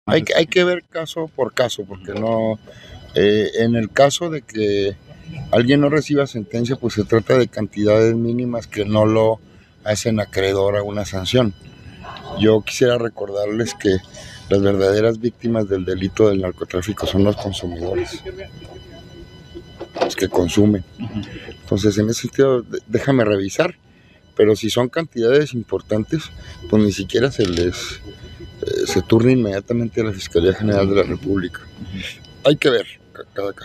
Hay que ver caso por caso, porque no, en el caso de que alguien no reciba sentencia, pues se trata de cantidades mínimas que no lo hacen acreedor a una sanción. Yo quisiera recordarles que las verdaderas víctimas del delito del narcotráfico son los consumidores, los que consumen. Entonces, en ese sentido, déjame revisar, pero si son cantidades importantes, pues ni siquiera se turna inmediatamente a la Fiscalía General de la República. Hay que ver cada caso.